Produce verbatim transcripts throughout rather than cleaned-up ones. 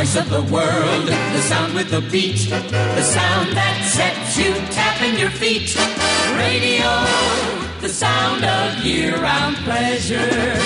voice of the world, the sound with the beat, the sound that sets you tapping your feet. Radio, the sound of year-round pleasure.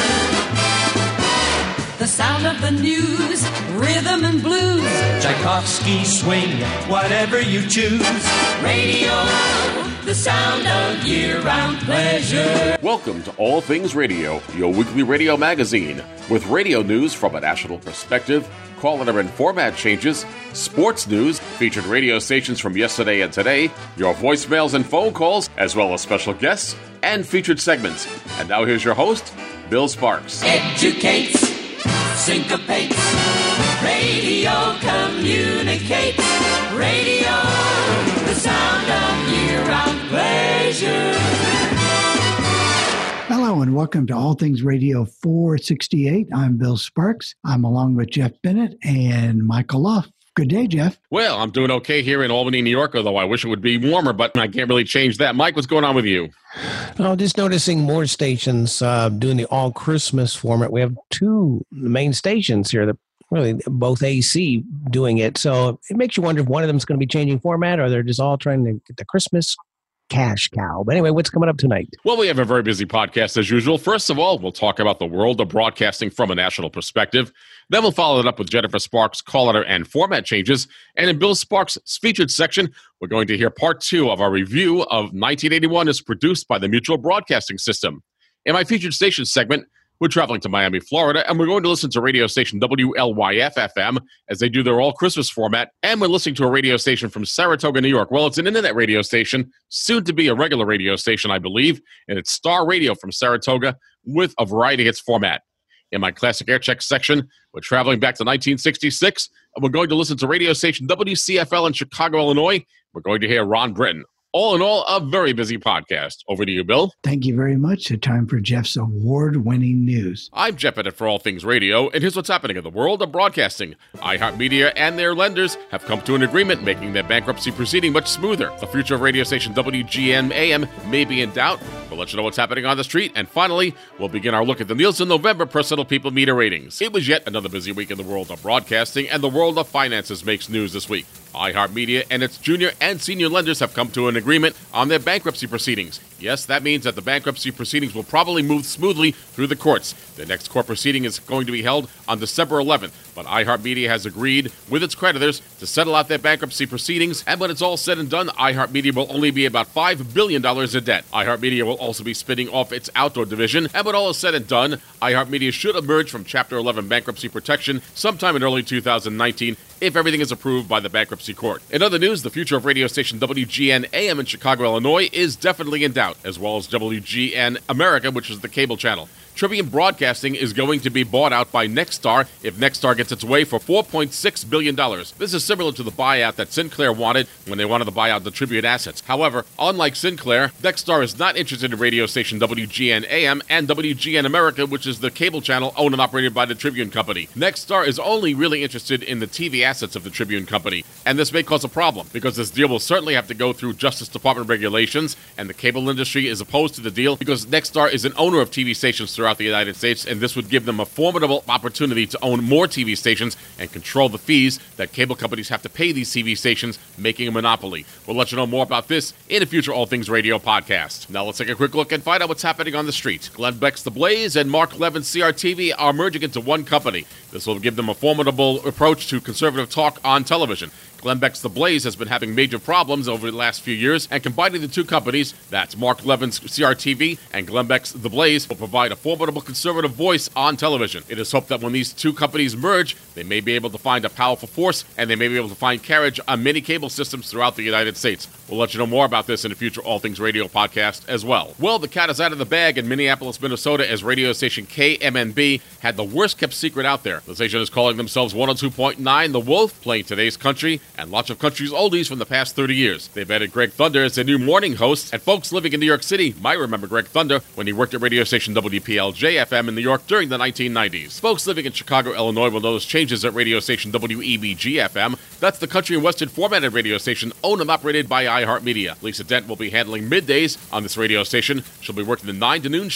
The sound of the news, rhythm and blues. Tchaikovsky swing, whatever you choose. Radio, the sound of year-round pleasure. Welcome to All Things Radio, your weekly radio magazine, with radio news from a national perspective, caller and format changes, sports news, featured radio stations from yesterday and today, your voicemails and phone calls, as well as special guests and featured segments. And now here's your host, Bill Sparks. Educates, syncopates, radio communicates, radio, the sound of year-round pleasure. Hello and welcome to All Things Radio four sixty-eight. I'm Bill Sparks. I'm along with Jeff Bennett and Michael Luff. Good day, Jeff. Well, I'm doing okay here in Albany, New York, although I wish it would be warmer, but I can't really change that. Mike, what's going on with you? Oh, just noticing more stations uh, doing the all-Christmas format. We have two main stations here that really both A C doing it. So it makes you wonder if one of them is going to be changing format or they're just all trying to get the Christmas cash cow. But anyway, what's coming up tonight? Well, we have a very busy podcast as usual. First of all, we'll talk about the world of broadcasting from a national perspective. Then we'll follow it up with Jennifer Sparks' call letter and format changes. And in Bill Sparks' featured section, we're going to hear part two of our review of nineteen eighty-one as produced by the Mutual Broadcasting System. In my featured station segment, we're traveling to Miami, Florida, and we're going to listen to radio station W L Y F F M as they do their all-Christmas format, and we're listening to a radio station from Saratoga, New York. Well, it's an internet radio station, soon to be a regular radio station, I believe, and it's Star Radio from Saratoga with a variety hits format. In my classic air check section, we're traveling back to nineteen sixty-six, and we're going to listen to radio station W C F L in Chicago, Illinois. We're going to hear Ron Britton. All in all, a very busy podcast. Over to you, Bill. Thank you very much. A time for Jeff's award-winning news. I'm Jeff Bennett for All Things Radio, and here's what's happening in the world of broadcasting. iHeartMedia and their lenders have come to an agreement, making their bankruptcy proceeding much smoother. The future of radio station W G N A M may be in doubt. We'll let you know what's happening on the street. And finally, we'll begin our look at the Nielsen November Personal People Meter ratings. It was yet another busy week in the world of broadcasting, and the world of finances makes news this week. iHeartMedia and its junior and senior lenders have come to an agreement on their bankruptcy proceedings. Yes, that means that the bankruptcy proceedings will probably move smoothly through the courts. The next court proceeding is going to be held on December eleventh, but iHeartMedia has agreed with its creditors to settle out their bankruptcy proceedings, and when it's all said and done, iHeartMedia will only be about five billion dollars in debt. iHeartMedia will also be spinning off its outdoor division, and when all is said and done, iHeartMedia should emerge from Chapter eleven bankruptcy protection sometime in early two thousand nineteen if everything is approved by the bankruptcy court. In other news, the future of radio station W G N A M in Chicago, Illinois is definitely in doubt, as well as W G N America, which is the cable channel. Tribune Broadcasting is going to be bought out by Nexstar if Nexstar gets its way for four point six billion dollars. This is similar to the buyout that Sinclair wanted when they wanted to buy out the Tribune assets. However, unlike Sinclair, Nexstar is not interested in radio station W G N A M and W G N America, which is the cable channel owned and operated by the Tribune Company. Nexstar is only really interested in the T V assets of the Tribune Company, and this may cause a problem because this deal will certainly have to go through Justice Department regulations, and the cable industry is opposed to the deal because Nexstar is an owner of T V stations throughout the United States, and this would give them a formidable opportunity to own more T V stations and control the fees that cable companies have to pay these T V stations, making a monopoly. We'll let you know more about this in a future All Things Radio podcast. Now let's take a quick look and find out what's happening on the street. Glenn Beck's The Blaze and Mark Levin's C R T V are merging into one company. This will give them a formidable approach to conservative talk on television. Glenn Beck's The Blaze has been having major problems over the last few years, and combining the two companies, that's Mark Levin's C R T V and Glenn Beck's The Blaze, will provide a formidable conservative voice on television. It is hoped that when these two companies merge, they may be able to find a powerful force, and they may be able to find carriage on many cable systems throughout the United States. We'll let you know more about this in a future All Things Radio podcast as well. Well, the cat is out of the bag in Minneapolis, Minnesota, as radio station K M N B had the worst-kept secret out there. The station is calling themselves one oh two point nine The Wolf, playing today's country, and lots of country's oldies from the past thirty years. They've added Greg Thunder as their new morning host, and folks living in New York City might remember Greg Thunder when he worked at radio station W P L J F M in New York during the nineteen nineties. Folks living in Chicago, Illinois will notice changes at radio station W E B G F M. That's the country and western formatted radio station owned and operated by iHeartMedia. Lisa Dent will be handling middays on this radio station. She'll be working the nine to noon shift.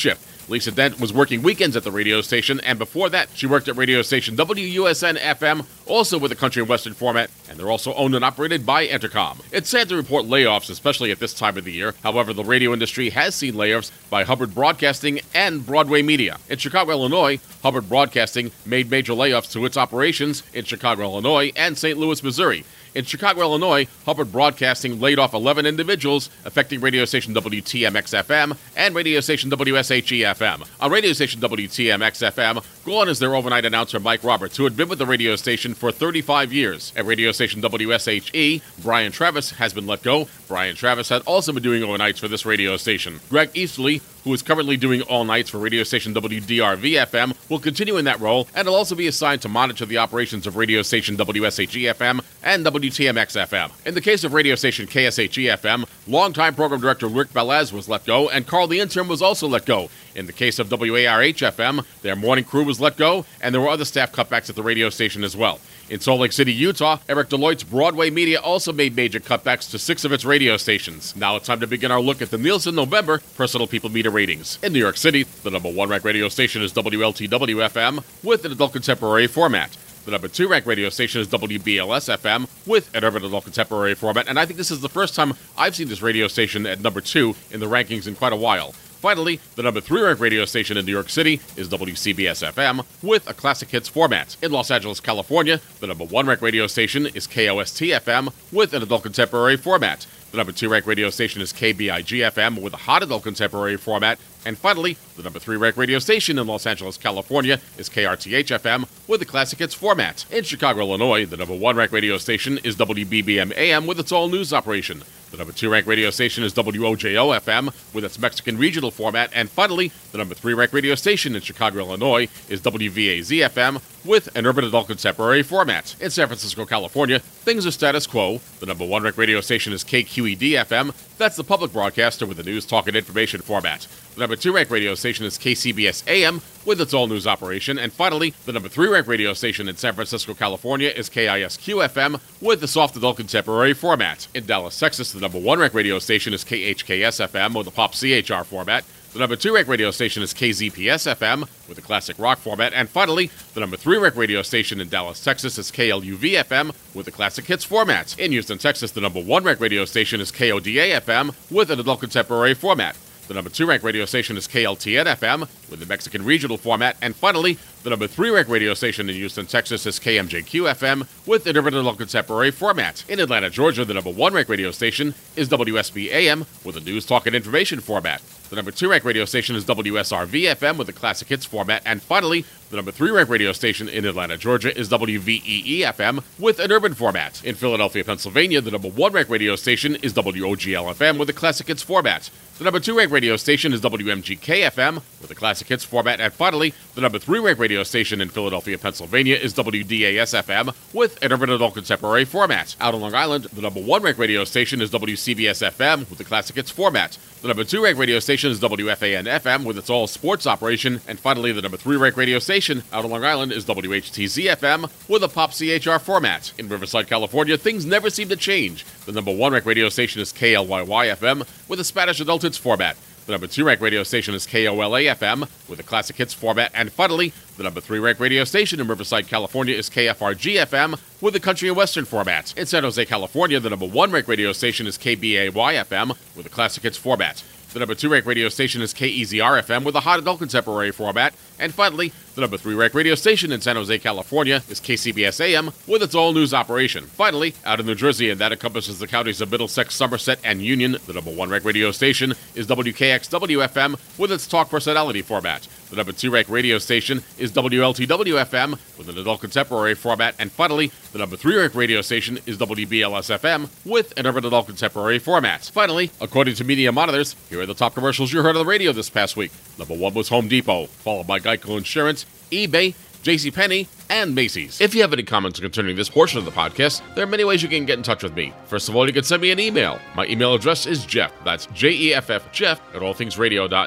Lisa Dent was working weekends at the radio station, and before that, she worked at radio station W U S N F M, also with a country and western format, and they're also owned and operated by Entercom. It's sad to report layoffs, especially at this time of the year. However, the radio industry has seen layoffs by Hubbard Broadcasting and Broadway Media. In Chicago, Illinois, Hubbard Broadcasting made major layoffs to its operations in Chicago, Illinois, and Saint Louis, Missouri. In Chicago, Illinois, Hubbard Broadcasting laid off eleven individuals, affecting radio station W T M X F M and radio station W S H E F M. On radio station W T M X F M, gone is their overnight announcer Mike Roberts, who had been with the radio station for thirty-five years. At radio station W S H E, Brian Travis has been let go. Brian Travis had also been doing overnights for this radio station. Greg Easterly, who is currently doing all nights for radio station W D R V F M, will continue in that role and will also be assigned to monitor the operations of radio station W S H E F M and W T M X F M. In the case of radio station K S H E F M, longtime program director Rick Velez was let go, and Carl the intern was also let go. In the case of W A R H F M, their morning crew was let go, and there were other staff cutbacks at the radio station as well. In Salt Lake City, Utah, Eric Deloitte's Broadway Media also made major cutbacks to six of its radio stations. Now it's time to begin our look at the Nielsen November Personal People Meter ratings. In New York City, the number one ranked radio station is W L T W F M with an adult contemporary format. The number two ranked radio station is W B L S F M with an urban adult contemporary format, and I think this is the first time I've seen this radio station at number two in the rankings in quite a while. Finally, the number three ranked radio station in New York City is W C B S F M with a classic hits format. In Los Angeles, California, the number one ranked radio station is K O S T F M with an adult contemporary format. The number two ranked radio station is K B I G F M with a hot adult contemporary format. And finally, the number three ranked radio station in Los Angeles, California is K R T H F M with a classic hits format. In Chicago, Illinois, the number one ranked radio station is W B B M A M with its all-news operation. The number two ranked radio station is W O J O F M with its Mexican regional format. And finally, the number three ranked radio station in Chicago, Illinois is W V A Z F M with an urban adult contemporary format. In San Francisco, California, things are status quo. The number one ranked radio station is K Q E D F M. That's the public broadcaster with the news, talk, and information format. The number two ranked radio station is K C B S A M with its all-news operation. And finally, the number three ranked radio station in San Francisco, California is K I S Q F M with the soft adult contemporary format. In Dallas, Texas, the number one ranked radio station is K H K S F M with the pop C H R format. The number two ranked radio station is K Z P S F M with a classic rock format. And finally, the number three ranked radio station in Dallas, Texas is K L U V F M with a classic hits format. In Houston, Texas, the number one ranked radio station is K O D A F M with an adult contemporary format. The number two ranked radio station is K L T N F M with the Mexican regional format. And finally, the number three ranked radio station in Houston, Texas is K M J Q F M with an urban adult contemporary format. In Atlanta, Georgia, the number one ranked radio station is W S B A M with a news, talk, and information format. The number two ranked radio station is W S R V F M with a classic hits format. And finally, the number three ranked radio station in Atlanta, Georgia is W V E E F M with an urban format. In Philadelphia, Pennsylvania, the number one ranked radio station is W O G L F M with a classic hits format. The number two ranked radio station is W M G K F M with a classic hits format. And finally, the number three ranked radio station in Philadelphia, Pennsylvania is W D A S F M with an urban adult contemporary format. Out on Long Island, the number one ranked radio station is W C B S F M with a classic hits format. The number two ranked radio station is W F A N F M with its all sports operation. And finally, the number three ranked radio station out on Long Island is W H T Z F M with a pop C H R format. In Riverside, California, things never seem to change. The number one ranked radio station is K L Y Y F M with a Spanish adult hits format. The number two ranked radio station is K O L A F M with a classic hits format. And finally, the number three ranked radio station in Riverside, California is K F R G F M with a country and western format. In San Jose, California, the number one ranked radio station is K B A Y F M with a classic hits format. The number two ranked radio station is K E Z R F M with a hot adult contemporary format. And finally, the number three ranked radio station in San Jose, California is K C B S A M with its all-news operation. Finally, out in New Jersey, and that encompasses the counties of Middlesex, Somerset, and Union, the number one ranked radio station is W K X W F M with its talk personality format. The number two ranked radio station is W L T W F M with an adult contemporary format. And finally, the number three ranked radio station is W B L S F M with an urban adult contemporary format. Finally, according to Media Monitors, here are the top commercials you heard on the radio this past week. Number one was Home Depot, followed by Geico Insurance, eBay, JCPenney, and Macy's. If you have any comments concerning this portion of the podcast, there are many ways you can get in touch with me. First of all, you can send me an email. My email address is Jeff, that's J E F F, Jeff, at all things radio dot net.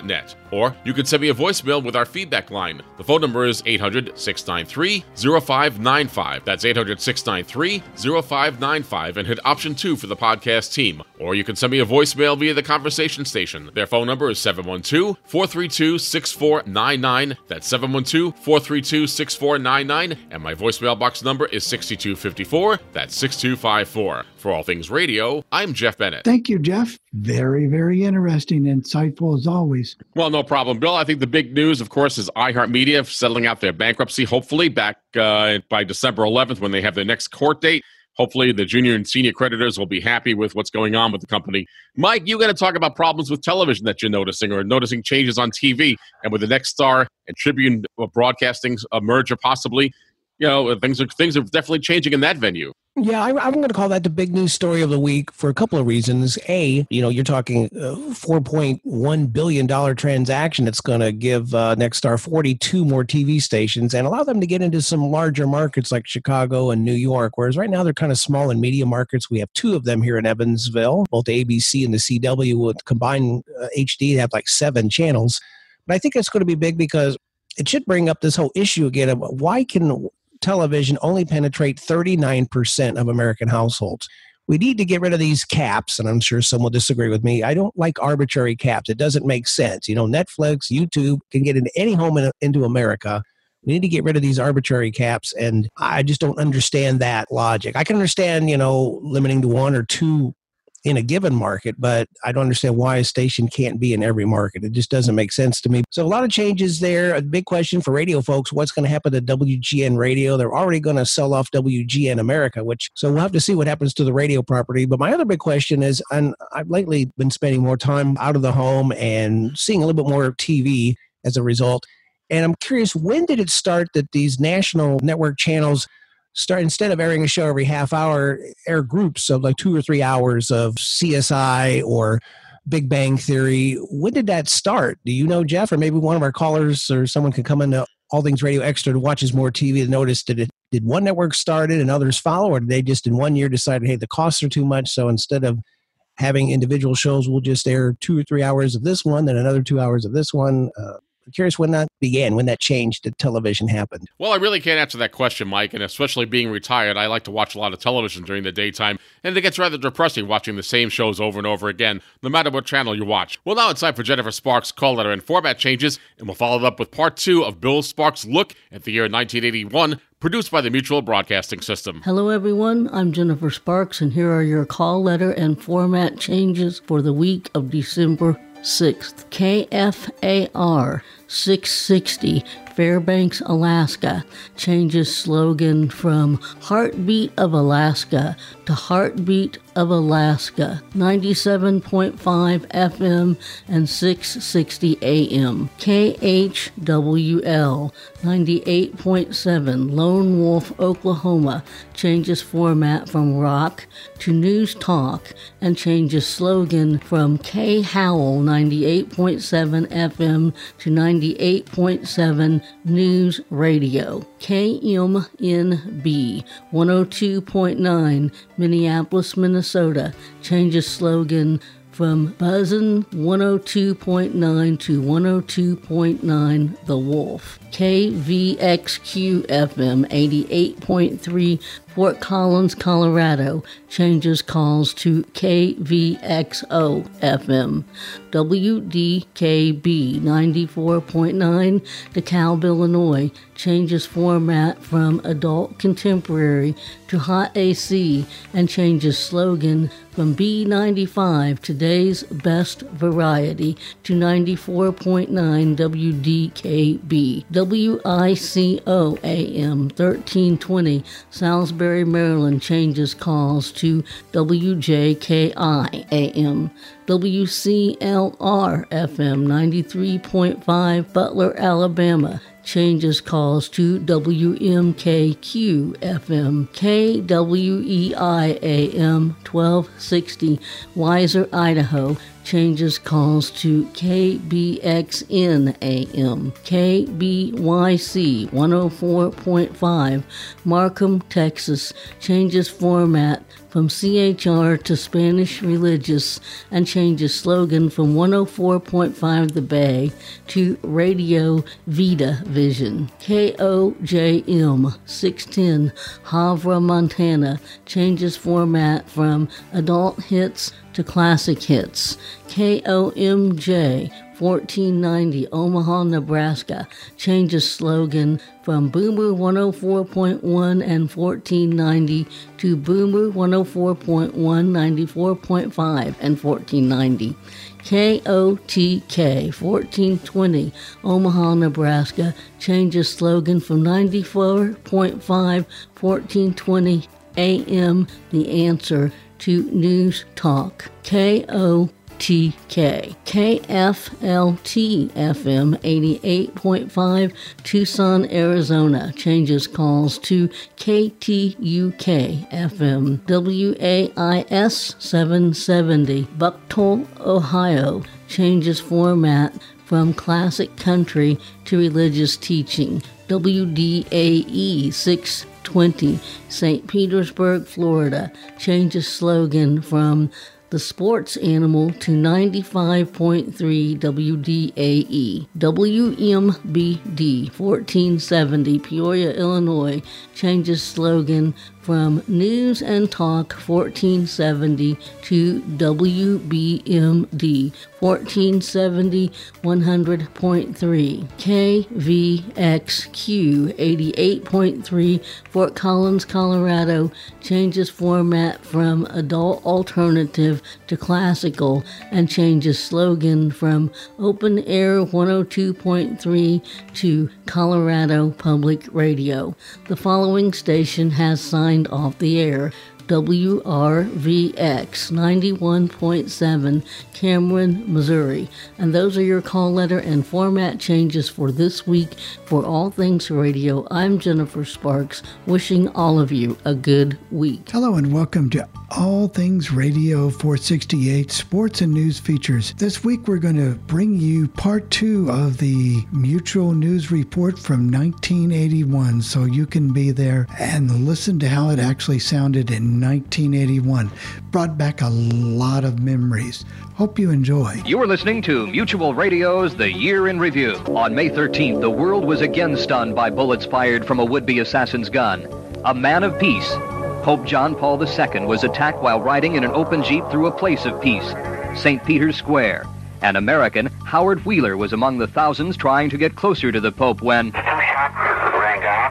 Or you can send me a voicemail with our feedback line. The phone number is eight hundred, six nine three, zero five nine five. That's eight hundred, six nine three, zero five nine five, and hit option two for the podcast team. Or you can send me a voicemail via the conversation station. Their phone number is seven one two, four three two, six four nine nine. That's seven one two, four three two, six four nine nine. And my voicemail box number is six two five four. That's six two five four. For All Things Radio, I'm Jeff Bennett. Thank you, Jeff. Very, very interesting, insightful as always. Well, no problem, Bill. I think the big news, of course, is iHeartMedia settling out their bankruptcy, hopefully back uh, by December eleventh when they have their next court date. Hopefully the junior and senior creditors will be happy with what's going on with the company. Mike, you got to talk about problems with television that you're noticing or noticing changes on T V. And with the Nexstar and Tribune Broadcasting a merger possibly, you know, things are things are definitely changing in that venue. Yeah, I, I'm going to call that the big news story of the week for a couple of reasons. A, you know, you're talking a four point one billion dollars transaction that's going to give uh, Nexstar forty-two more T V stations and allow them to get into some larger markets like Chicago and New York, whereas right now they're kind of small and medium markets. We have two of them here in Evansville, both the A B C and the C W with combined uh, H D. They have like seven channels. But I think it's going to be big because it should bring up this whole issue again of why can television only penetrate thirty-nine percent of American households. We need to get rid of these caps, and I'm sure some will disagree with me. I don't like arbitrary caps. It doesn't make sense. You know, Netflix, YouTube can get into any home in, into America. We need to get rid of these arbitrary caps, and I just don't understand that logic. I can understand, you know, limiting to one or two in a given market, but I don't understand why a station can't be in every market. It just doesn't make sense to me. So a lot of changes there. A big question for radio folks, what's going to happen to W G N Radio? They're already going to sell off W G N America, which, so we'll have to see what happens to the radio property. But my other big question is, and I've lately been spending more time out of the home and seeing a little bit more T V as a result. And I'm curious, when did it start that these national network channels start, instead of airing a show every half hour, air groups of like two or three hours of C S I or Big Bang Theory? When did that start? Do you know, Jeff? Or maybe one of our callers or someone can come into All Things Radio Extra to watches more T V and notice, did it, did one network start it and others follow, or did they just in one year decide, hey, the costs are too much, so instead of having individual shows, we'll just air two or three hours of this one, then another two hours of this one? Uh, I'm curious when that began, when that change to television happened. Well, I really can't answer that question, Mike, and especially being retired, I like to watch a lot of television during the daytime, and it gets rather depressing watching the same shows over and over again, no matter what channel you watch. Well, now it's time for Jennifer Sparks' call letter and format changes, and we'll follow it up with part two of Bill Sparks' look at the year nineteen eighty-one, produced by the Mutual Broadcasting System. Hello, everyone. I'm Jennifer Sparks, and here are your call letter and format changes for the week of December sixth. K F A R six sixty, Fairbanks, Alaska, changes slogan from Heartbeat of Alaska to Heartbeat of Alaska, ninety-seven point five F M and six sixty A M. K H W L ninety-eight point seven, Lone Wolf, Oklahoma, changes format from rock to news talk and changes slogan from K Howell ninety-eight point seven F M to ninety-eight point seven News Radio. K M N B one oh two point nine, Minneapolis, Minnesota, changes slogan from Buzzin' one oh two point nine to one oh two point nine The Wolf. K V X Q F M eighty-eight point three, Fort Collins, Colorado, changes calls to K V X O F M. W D K B ninety-four point nine, DeKalb, Illinois, changes format from adult contemporary to hot A C and changes slogan from B ninety-five, today's best variety, to ninety-four point nine W D K B. W I C O A M thirteen twenty, Salisbury, Maryland, changes calls to W J K I A M. W C L R F M ninety-three point five, Butler, Alabama, changes calls to W M K Q F M. K W E I A M twelve sixty, Weiser, Idaho, changes calls to K B X N A M, K B Y C one oh four point five, Markham, Texas, changes format from C H R to Spanish Religious and changes slogan from one oh four point five The Bay to Radio Vida Vision. K O J M six ten Havre, Montana, changes format from Adult Hits to Classic Hits. K O M J fourteen ninety Omaha, Nebraska, changes slogan from Boomer one oh four point one and fourteen ninety to Boomer one oh four point one, ninety-four point five and fourteen ninety. K O T K fourteen twenty Omaha, Nebraska, changes slogan from ninety-four point five, fourteen twenty A M The Answer to News Talk. K O T K. K F L T F M eighty-eight point five Tucson, Arizona, changes calls to K T U K F M. W A I S seven seventy Bucktown, Ohio, changes format from classic country to religious teaching. W D A E six twenty Saint Petersburg, Florida, changes slogan from The Sports Animal to ninety-five point three W D A E. W M B D fourteen seventy Peoria, Illinois, changes slogan from News and Talk fourteen seventy to W B M D fourteen seventy one hundred point three. K V X Q eighty-eight point three Fort Collins, Colorado, changes format from Adult Alternative to Classical and changes slogan from Open Air one oh two point three to Colorado Public Radio. The following station has signed off the air. W R V X ninety-one point seven Cameron, Missouri. And those are your call letter and format changes for this week. For All Things Radio, I'm Jennifer Sparks, wishing all of you a good week. Hello and welcome to All Things Radio four sixty-eight Sports and News Features. This week we're going to bring you part two of the Mutual News Report from nineteen eighty-one, so you can be there and listen to how it actually sounded in nineteen eighty-one. Brought back a lot of memories. Hope you enjoy. You are listening to Mutual Radio's The Year in Review. On May thirteenth, the world was again stunned by bullets fired from a would-be assassin's gun. A man of peace, Pope John Paul the Second, was attacked while riding in an open jeep through a place of peace, Saint Peter's Square. An American, Howard Wheeler, was among the thousands trying to get closer to the Pope when two shots rang out,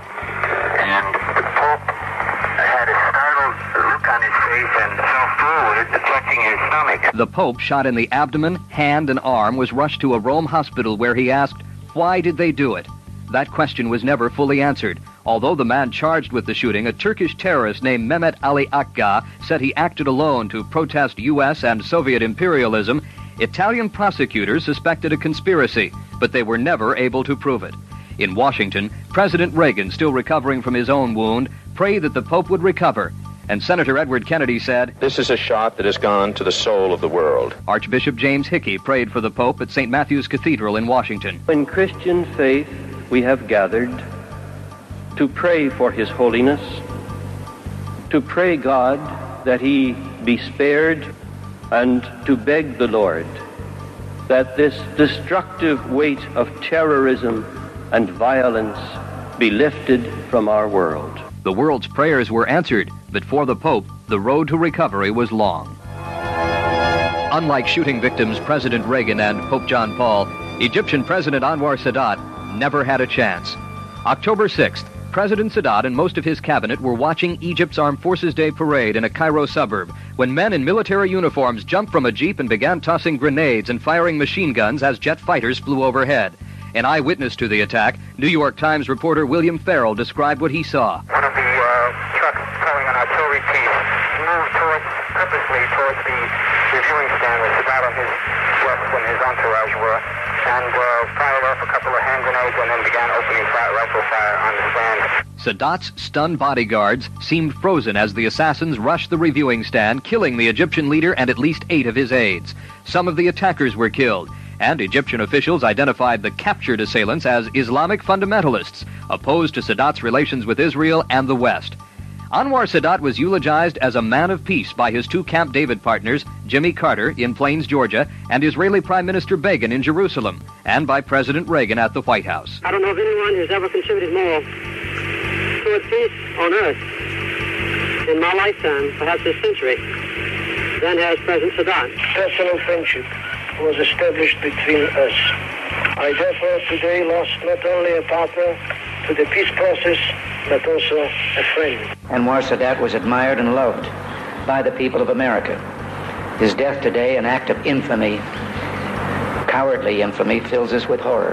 and the Pope had a startled look on his face and fell forward, touching his stomach. The Pope, shot in the abdomen, hand, and arm, was rushed to a Rome hospital where he asked, why did they do it? That question was never fully answered. Although the man charged with the shooting, a Turkish terrorist named Mehmet Ali Akka, said he acted alone to protest U S and Soviet imperialism, Italian prosecutors suspected a conspiracy, but they were never able to prove it. In Washington, President Reagan, still recovering from his own wound, prayed that the Pope would recover. And Senator Edward Kennedy said, this is a shot that has gone to the soul of the world. Archbishop James Hickey prayed for the Pope at Saint Matthew's Cathedral in Washington. In Christian faith, we have gathered to pray for His Holiness, to pray God that He be spared, and to beg the Lord that this destructive weight of terrorism and violence be lifted from our world. The world's prayers were answered, but for the Pope, the road to recovery was long. Unlike shooting victims President Reagan and Pope John Paul, Egyptian President Anwar Sadat never had a chance. October sixth, President Sadat and most of his cabinet were watching Egypt's Armed Forces Day parade in a Cairo suburb when men in military uniforms jumped from a jeep and began tossing grenades and firing machine guns as jet fighters flew overhead. An eyewitness to the attack, New York Times reporter William Farrell described what he saw. One of the uh, trucks towing an artillery military chief moved towards, purposely towards the reviewing stand where Sadat and his, well, when his entourage were, and uh, fired off a couple of hand grenades and then began opening fire, rifle fire on the stand. Sadat's stunned bodyguards seemed frozen as the assassins rushed the reviewing stand, killing the Egyptian leader and at least eight of his aides. Some of the attackers were killed, and Egyptian officials identified the captured assailants as Islamic fundamentalists, opposed to Sadat's relations with Israel and the West. Anwar Sadat was eulogized as a man of peace by his two Camp David partners, Jimmy Carter in Plains, Georgia, and Israeli Prime Minister Begin in Jerusalem, and by President Reagan at the White House. I don't know of anyone who's ever contributed more toward peace on earth in my lifetime, perhaps this century, than has President Sadat. Personal friendship was established between us. I therefore today lost not only a partner to the peace process, but also a friend. Anwar Sadat was admired and loved by the people of America. His death today, an act of infamy, cowardly infamy, fills us with horror.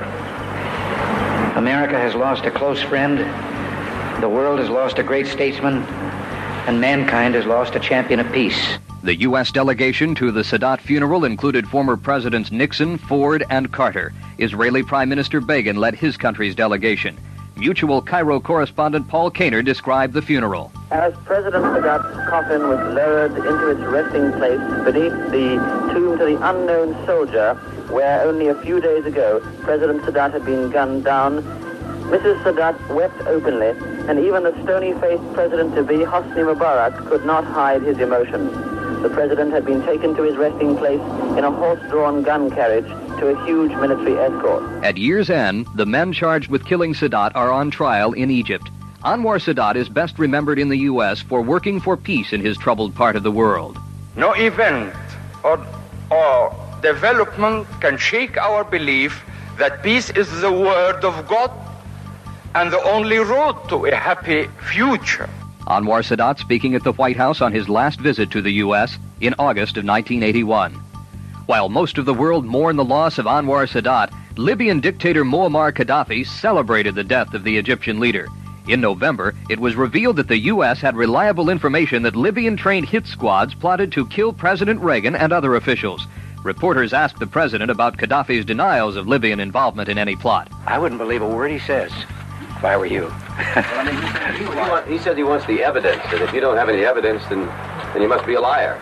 America has lost a close friend, the world has lost a great statesman, and mankind has lost a champion of peace. The U S delegation to the Sadat funeral included former Presidents Nixon, Ford, and Carter. Israeli Prime Minister Begin led his country's delegation. Mutual Cairo correspondent Paul Kaner described the funeral. As President Sadat's coffin was lowered into its resting place beneath the tomb to the unknown soldier, where only a few days ago President Sadat had been gunned down, Missus Sadat wept openly, and even the stony-faced President-to-be Hosni Mubarak could not hide his emotion. The president had been taken to his resting place in a horse-drawn gun carriage to a huge military escort. At year's end, the men charged with killing Sadat are on trial in Egypt. Anwar Sadat is best remembered in the U S for working for peace in his troubled part of the world. No event or, or development can shake our belief that peace is the word of God and the only road to a happy future. Anwar Sadat speaking at the White House on his last visit to the U S in August of nineteen eighty-one. While most of the world mourned the loss of Anwar Sadat, Libyan dictator Muammar Gaddafi celebrated the death of the Egyptian leader. In November, it was revealed that the U S had reliable information that Libyan-trained hit squads plotted to kill President Reagan and other officials. Reporters asked the president about Gaddafi's denials of Libyan involvement in any plot. I wouldn't believe a word he says if I were you. he, want, he says he wants the evidence, and if you don't have any evidence, then, then you must be a liar.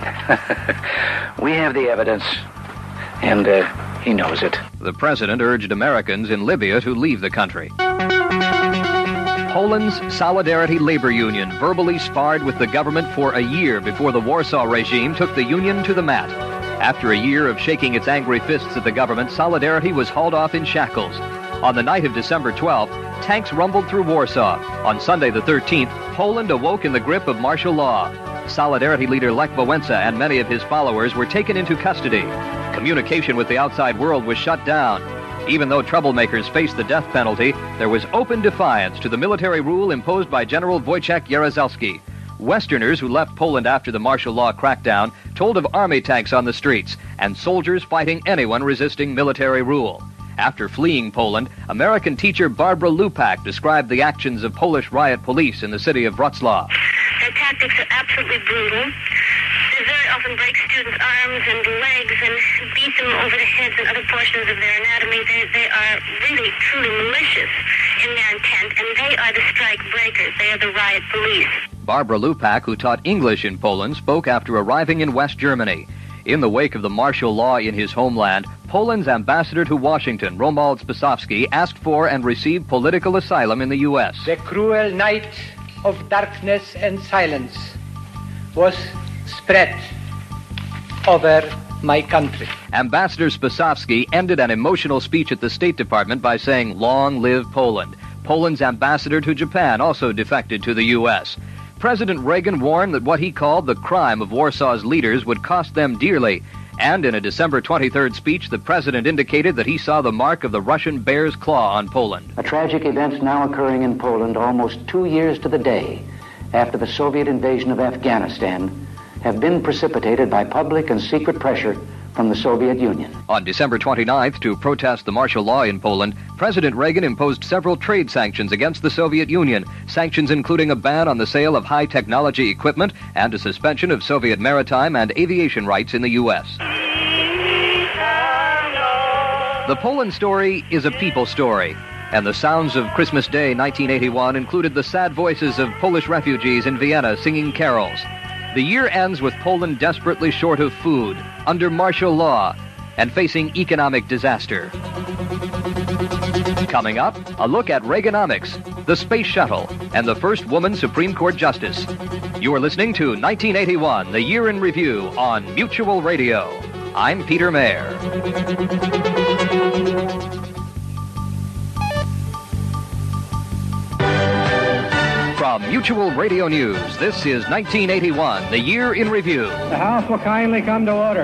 We have the evidence, and uh, he knows it. The president urged Americans in Libya to leave the country. Poland's Solidarity Labor Union verbally sparred with the government for a year before the Warsaw regime took the union to the mat. After a year of shaking its angry fists at the government, Solidarity was hauled off in shackles. On the night of December twelfth, tanks rumbled through Warsaw. On Sunday the thirteenth, Poland awoke in the grip of martial law. Solidarity leader Lech Wałęsa and many of his followers were taken into custody. Communication with the outside world was shut down. Even though troublemakers faced the death penalty, there was open defiance to the military rule imposed by General Wojciech Jaruzelski. Westerners who left Poland after the martial law crackdown told of army tanks on the streets and soldiers fighting anyone resisting military rule. After fleeing Poland, American teacher Barbara Lupak described the actions of Polish riot police in the city of Wrocław. Their tactics are absolutely brutal. They very often break students' arms and legs and beat them over the heads and other portions of their anatomy. They, they are really, truly malicious in their intent, and they are the strike breakers. They are the riot police. Barbara Lupak, who taught English in Poland, spoke after arriving in West Germany. In the wake of the martial law in his homeland, Poland's ambassador to Washington, Romuald Spisowski, asked for and received political asylum in the U S. The cruel night of darkness and silence was spread over my country. Ambassador Spisowski ended an emotional speech at the State Department by saying, "Long live Poland." Poland's ambassador to Japan also defected to the U S. President Reagan warned that what he called the crime of Warsaw's leaders would cost them dearly. And in a December twenty-third speech, the president indicated that he saw the mark of the Russian bear's claw on Poland. A tragic event now occurring in Poland almost two years to the day after the Soviet invasion of Afghanistan have been precipitated by public and secret pressure from the Soviet Union. On December twenty-ninth, to protest the martial law in Poland, President Reagan imposed several trade sanctions against the Soviet Union, sanctions including a ban on the sale of high-technology equipment and a suspension of Soviet maritime and aviation rights in the U S. The Poland story is a people story, and the sounds of Christmas Day nineteen eighty-one included the sad voices of Polish refugees in Vienna singing carols. The year ends with Poland desperately short of food, under martial law, and facing economic disaster. Coming up, a look at Reaganomics, the space shuttle, and the first woman Supreme Court justice. You are listening to nineteen eighty-one, the year in review on Mutual Radio. I'm Peter Mayer. From Mutual Radio News, this is nineteen eighty-one, the year in review. The House will kindly come to order.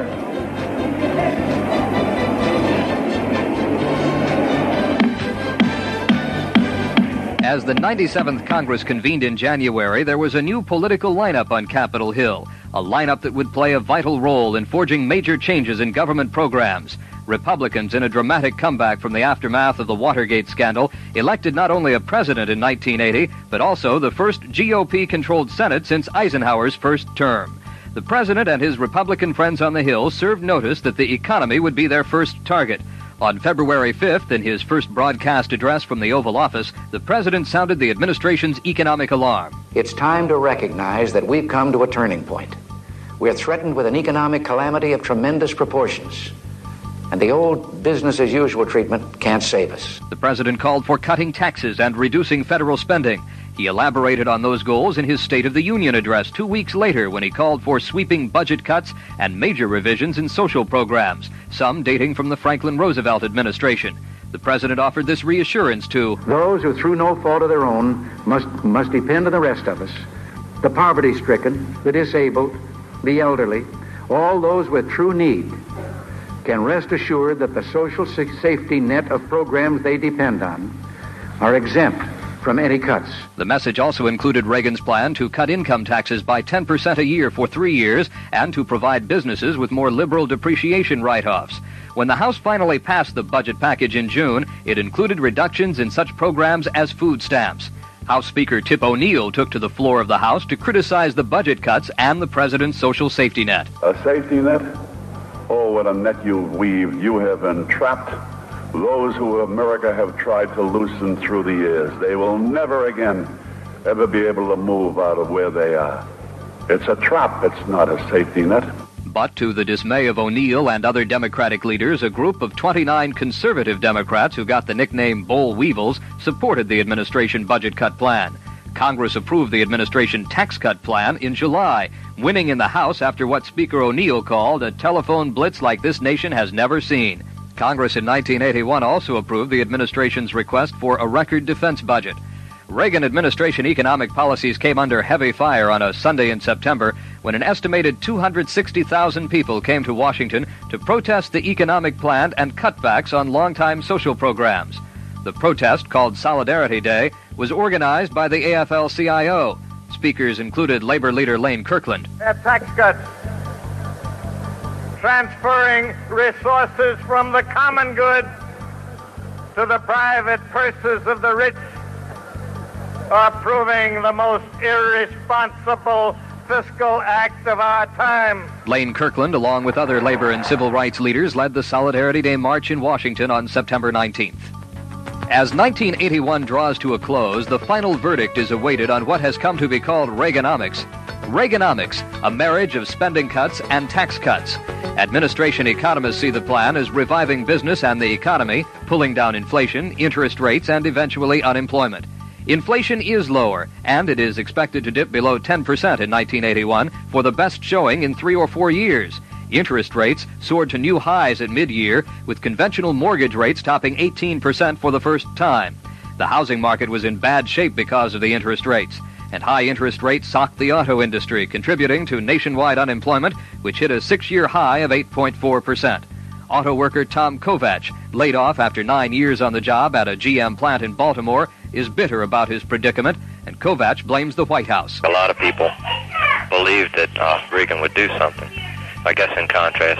As the ninety-seventh Congress convened in January, there was a new political lineup on Capitol Hill, a lineup that would play a vital role in forging major changes in government programs. Republicans, in a dramatic comeback from the aftermath of the Watergate scandal, elected not only a president in nineteen eighty, but also the first G O P-controlled Senate since Eisenhower's first term. The president and his Republican friends on the Hill served notice that the economy would be their first target. On February fifth, in his first broadcast address from the Oval Office, the president sounded the administration's economic alarm. It's time to recognize that we've come to a turning point. We're threatened with an economic calamity of tremendous proportions. And the old business-as-usual treatment can't save us. The president called for cutting taxes and reducing federal spending. He elaborated on those goals in his State of the Union address two weeks later when he called for sweeping budget cuts and major revisions in social programs, some dating from the Franklin Roosevelt administration. The president offered this reassurance to those who, through no fault of their own, must, must depend on the rest of us, the poverty-stricken, the disabled, the elderly, all those with true need, can rest assured that the social safety net of programs they depend on are exempt from any cuts. The message also included Reagan's plan to cut income taxes by ten percent a year for three years and to provide businesses with more liberal depreciation write-offs. When the House finally passed the budget package in June, it included reductions in such programs as food stamps. House Speaker Tip O'Neill took to the floor of the House to criticize the budget cuts and the president's social safety net. A safety net? Oh, what a net you've weaved. You have entrapped those who America have tried to loosen through the years. They will never again ever be able to move out of where they are. It's a trap. It's not a safety net. But to the dismay of O'Neill and other Democratic leaders, a group of twenty-nine conservative Democrats who got the nickname Boll Weevils supported the administration budget cut plan. Congress approved the administration tax cut plan in July, winning in the House after what Speaker O'Neill called a telephone blitz like this nation has never seen. Congress in nineteen eighty-one also approved the administration's request for a record defense budget. Reagan administration economic policies came under heavy fire on a Sunday in September when an estimated two hundred sixty thousand people came to Washington to protest the economic plan and cutbacks on longtime social programs. The protest, called Solidarity Day, was organized by the A F L C I O. Speakers included Labor leader Lane Kirkland. That tax cuts, transferring resources from the common good to the private purses of the rich, are proving the most irresponsible fiscal act of our time. Lane Kirkland, along with other labor and civil rights leaders, led the Solidarity Day March in Washington on September nineteenth. As nineteen eighty-one draws to a close, the final verdict is awaited on what has come to be called Reaganomics. Reaganomics, a marriage of spending cuts and tax cuts. Administration economists see the plan as reviving business and the economy, pulling down inflation, interest rates, and eventually unemployment. Inflation is lower, and it is expected to dip below ten percent in nineteen eighty-one for the best showing in three or four years. Interest rates soared to new highs at mid-year, with conventional mortgage rates topping eighteen percent for the first time. The housing market was in bad shape because of the interest rates, and high interest rates socked the auto industry, contributing to nationwide unemployment, which hit a six-year high of eight point four percent. Auto worker Tom Kovach, laid off after nine years on the job at a G M plant in Baltimore, is bitter about his predicament, and Kovach blames the White House. A lot of people believed that uh, Reagan would do something. I guess in contrast to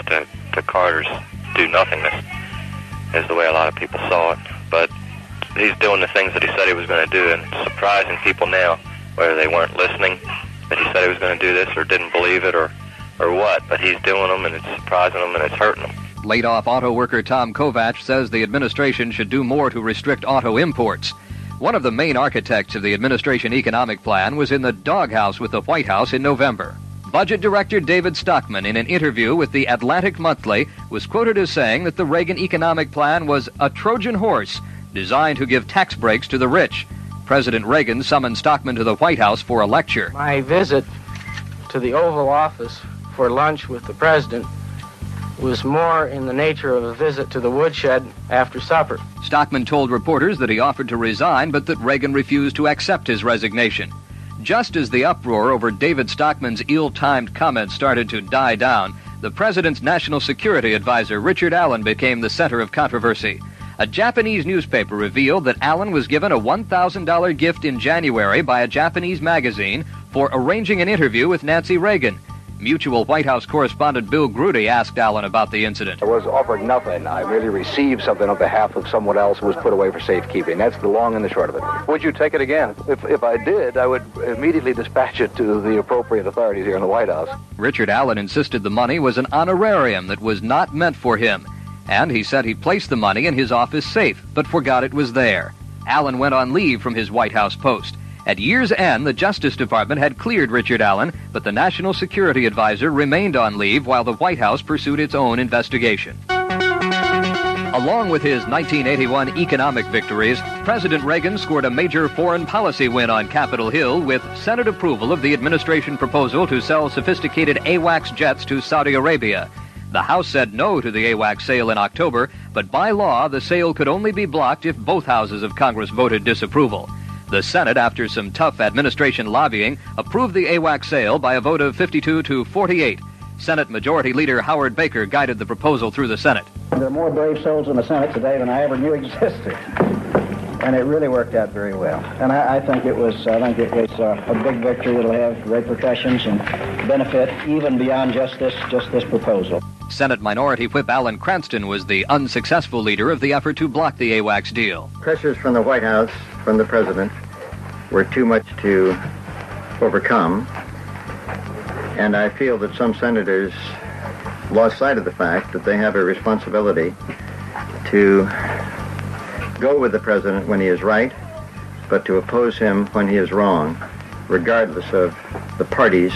to Carter's do-nothingness, is the way a lot of people saw it. But he's doing the things that he said he was going to do, and it's surprising people now, whether they weren't listening, that he said he was going to do this or didn't believe it or, or what. But he's doing them, and it's surprising them, and it's hurting them. Laid-off auto worker Tom Kovach says the administration should do more to restrict auto imports. One of the main architects of the administration economic plan was in the doghouse with the White House in November. Budget Director David Stockman, in an interview with the Atlantic Monthly, was quoted as saying that the Reagan economic plan was a Trojan horse designed to give tax breaks to the rich. President Reagan summoned Stockman to the White House for a lecture. My visit to the Oval Office for lunch with the president was more in the nature of a visit to the woodshed after supper. Stockman told reporters that he offered to resign, but that Reagan refused to accept his resignation. Just as the uproar over David Stockman's ill-timed comments started to die down, the president's national security advisor, Richard Allen, became the center of controversy. A Japanese newspaper revealed that Allen was given a one thousand dollars gift in January by a Japanese magazine for arranging an interview with Nancy Reagan. Mutual White House correspondent Bill Grudy asked Allen about the incident. I was offered nothing. I really received something on behalf of someone else who was put away for safekeeping. That's the long and the short of it. Would you take it again? If, if I did, I would immediately dispatch it to the appropriate authorities here in the White House. Richard Allen insisted the money was an honorarium that was not meant for him. And he said he placed the money in his office safe, but forgot it was there. Allen went on leave from his White House post. At year's end, the Justice Department had cleared Richard Allen, but the National Security Advisor remained on leave while the White House pursued its own investigation. Along with his nineteen eighty-one economic victories, President Reagan scored a major foreign policy win on Capitol Hill with Senate approval of the administration proposal to sell sophisticated AWACS jets to Saudi Arabia. The House said no to the AWACS sale in October, but by law, the sale could only be blocked if both houses of Congress voted disapproval. The Senate, after some tough administration lobbying, approved the AWACS sale by a vote of fifty-two to forty-eight. Senate Majority Leader Howard Baker guided the proposal through the Senate. There are more brave souls in the Senate today than I ever knew existed. And it really worked out very well. And I, I think it was I think it was uh, a big victory that'll have repercussions and benefit even beyond just this just this proposal. Senate Minority Whip Alan Cranston was the unsuccessful leader of the effort to block the AWACS deal. Pressures from the White House, from the president, were too much to overcome. And I feel that some senators lost sight of the fact that they have a responsibility to go with the president when he is right, but to oppose him when he is wrong, regardless of the parties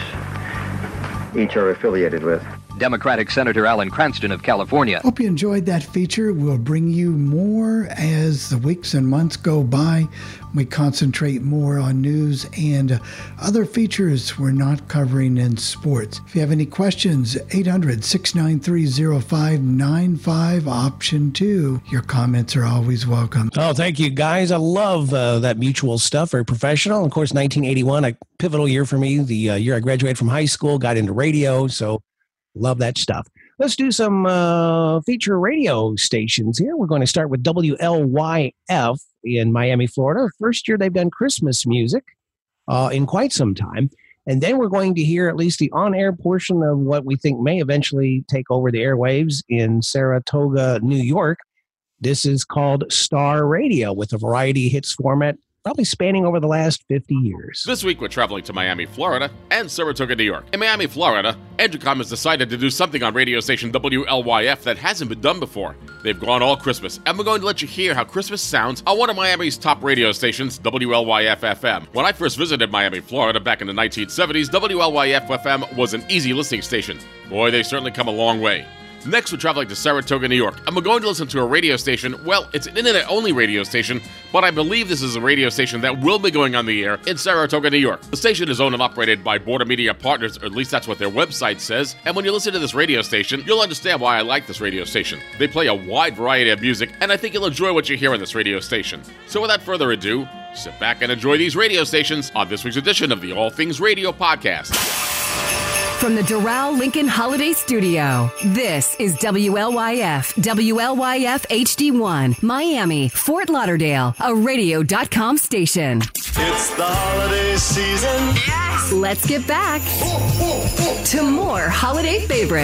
each are affiliated with. Democratic Senator Alan Cranston of California. Hope you enjoyed that feature. We'll bring you more as the weeks and months go by. We concentrate more on news and other features we're not covering in sports. If you have any questions, eight hundred, six nine three, oh five nine five, option two. Your comments are always welcome. Oh, thank you, guys. I love uh, that mutual stuff. Very professional. Of course, nineteen eighty-one, a pivotal year for me. The uh, year I graduated from high school, got into radio, so love that stuff. Let's do some uh, feature radio stations here. We're going to start with W L Y F in Miami, Florida. First year they've done Christmas music uh, in quite some time. And then we're going to hear at least the on-air portion of what we think may eventually take over the airwaves in Saratoga, New York. This is called Star Radio with a variety hits format, probably spanning over the last fifty years. This week, we're traveling to Miami, Florida, and Saratoga, New York. In Miami, Florida, Entercom has decided to do something on radio station W L Y F that hasn't been done before. They've gone all Christmas, and we're going to let you hear how Christmas sounds on one of Miami's top radio stations, W L Y F F M. When I first visited Miami, Florida back in the nineteen seventies, W L Y F F M was an easy listening station. Boy, they've certainly come a long way. Next, we're traveling to Saratoga, New York, and we're going to listen to a radio station. Well, it's an internet-only radio station, but I believe this is a radio station that will be going on the air in Saratoga, New York. The station is owned and operated by Border Media Partners, or at least that's what their website says, and when you listen to this radio station, you'll understand why I like this radio station. They play a wide variety of music, and I think you'll enjoy what you hear on this radio station. So without further ado, sit back and enjoy these radio stations on this week's edition of the All Things Radio Podcast. From the Doral Lincoln Holiday Studio, this is W L Y F, W L Y F H D one, Miami, Fort Lauderdale, a radio dot com station. It's the holiday season. Yes! Let's get back to more holiday favorites.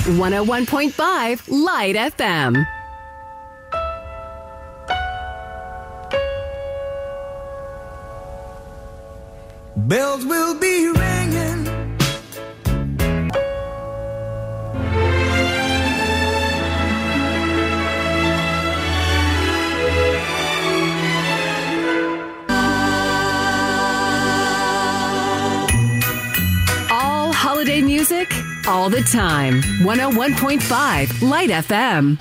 one oh one point five Light F M. Bells will be ringing. All holiday music, all the time. one oh one point five Light F M.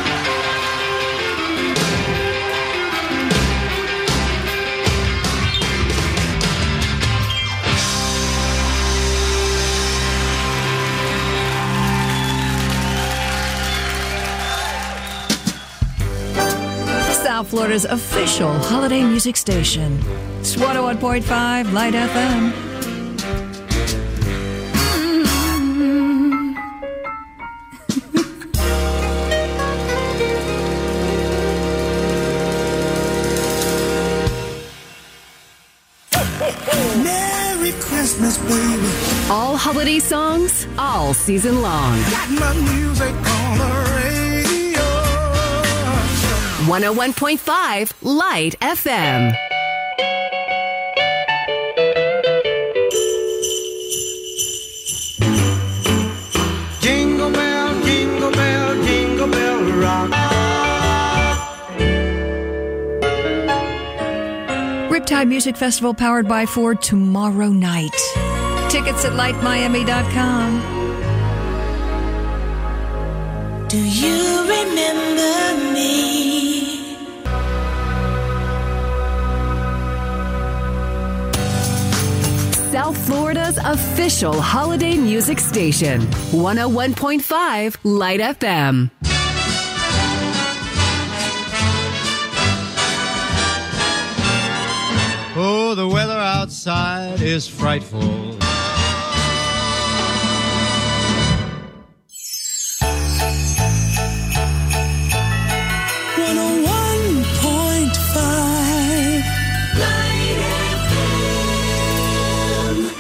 South Florida's official holiday music station. It's one oh one point five Light F M. Merry Christmas, baby. All holiday songs, all season long. Got my music on the radio. one oh one point five Light F M. Jingle bell, jingle bell, jingle bell rock. Riptide Music Festival powered by Ford tomorrow night. Tickets at light miami dot com. Do you remember me? South Florida's official holiday music station. one oh one point five Light F M. Oh, the weather outside is frightful. one oh one point five Light F M.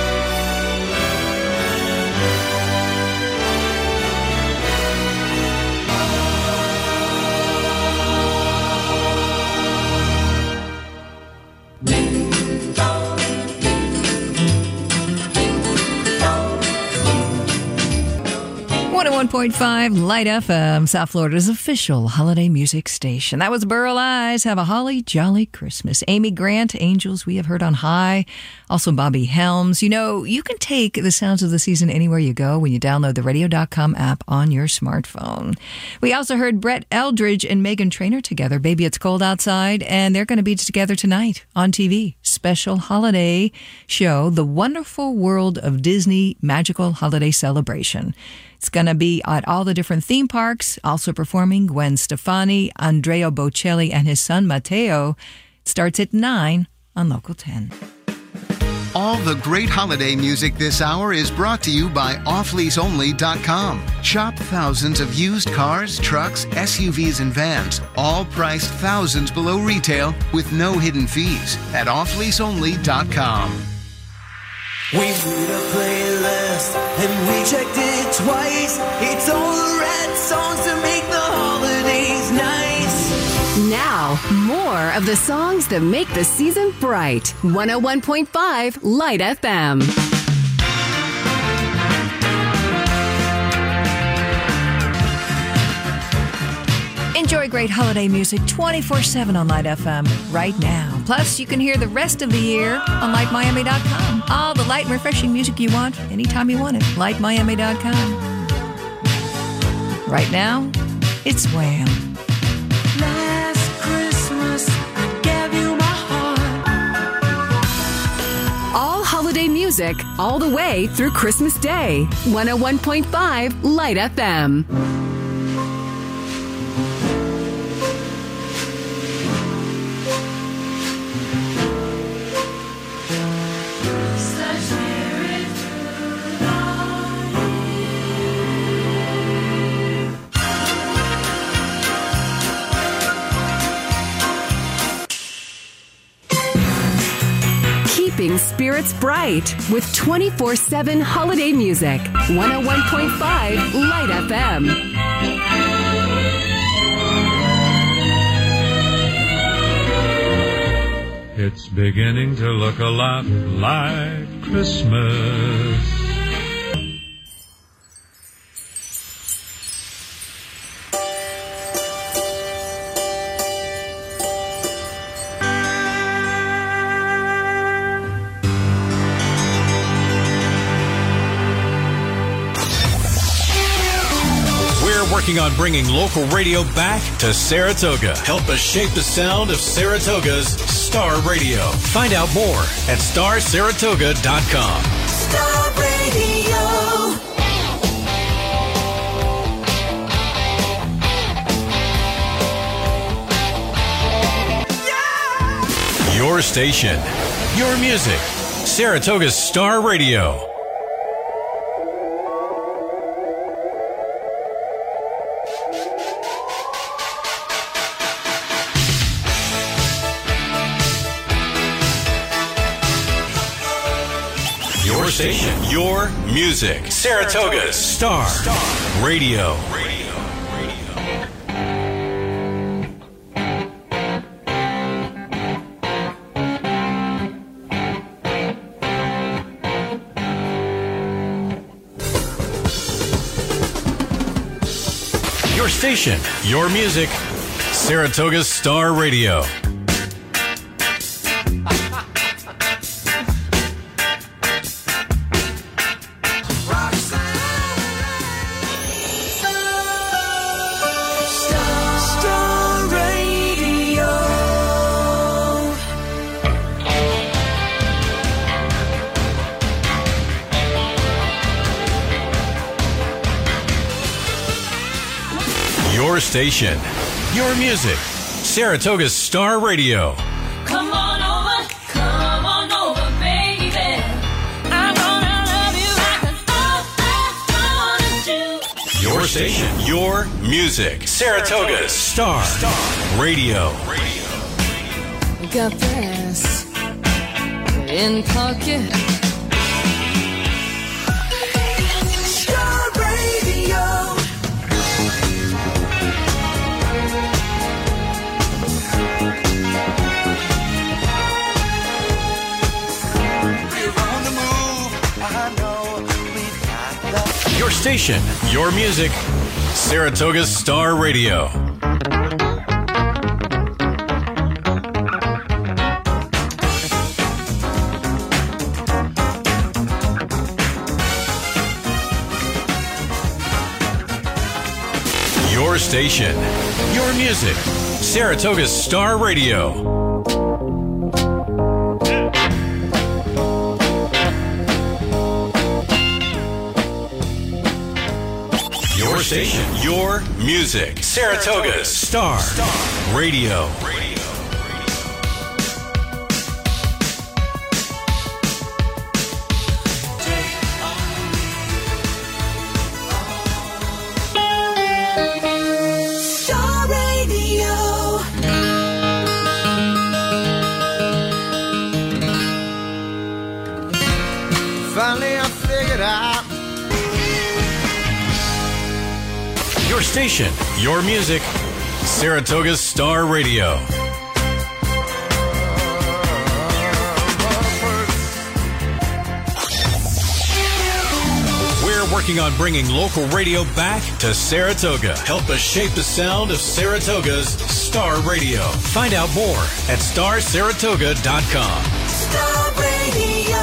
one oh one point five Light F M, South Florida's official holiday music station. That was Burl Ives, Have a Holly Jolly Christmas. Amy Grant, Angels We Have Heard on High. Also Bobby Helms. You know, you can take the sounds of the season anywhere you go when you download the radio dot com app on your smartphone. We also heard Brett Eldridge and Meghan Trainor together, Baby It's Cold Outside, and they're going to be together tonight on T V. Special holiday show, The Wonderful World of Disney Magical Holiday Celebration. It's going to be at all the different theme parks, also performing Gwen Stefani, Andrea Bocelli, and his son Matteo. It starts at nine on Local ten. All the great holiday music this hour is brought to you by off lease only dot com. Shop thousands of used cars, trucks, S U Vs, and vans, all priced thousands below retail with no hidden fees at off lease only dot com. We made a playlist and we checked it twice. It's all the right songs to make the holidays nice. Now, more of the songs that make the season bright. one oh one point five Light F M. Enjoy great holiday music twenty-four seven on Light F M right now. Plus, you can hear the rest of the year on light miami dot com. All the light and refreshing music you want, anytime you want it. light miami dot com. Right now, it's Wham! Last Christmas, I gave you my heart. All holiday music, all the way through Christmas Day. one oh one point five Light F M. keeping spirits bright with twenty-four seven holiday music. one oh one point five Light F M. It's beginning to look a lot like Christmas. Working on bringing local radio back to Saratoga. Help us shape the sound of Saratoga's Star Radio. Find out more at star saratoga dot com. Star Radio. Your station, your music, Saratoga's Star Radio. Your station, your music, Saratoga's Star, Star. Radio. Radio. Your station, your music, Saratoga's Star Radio. Your station, your music, Saratoga's Star Radio. Come on over, come on over, baby. I'm gonna love you like an all I wanna do. Your station, your music, Saratoga's Star, Star. Radio. Got brass in pocket. Star Radio. Your station, your music, Saratoga's Star Radio. Your station, your music, Saratoga's Star Radio. Your station, your music, Saratoga's Star, Star. Radio. Star Radio. Finally, I figured out. Your station, your music, Saratoga's Star Radio. We're working on bringing local radio back to Saratoga. Help us shape the sound of Saratoga's Star Radio. Find out more at star saratoga dot com. Star Radio.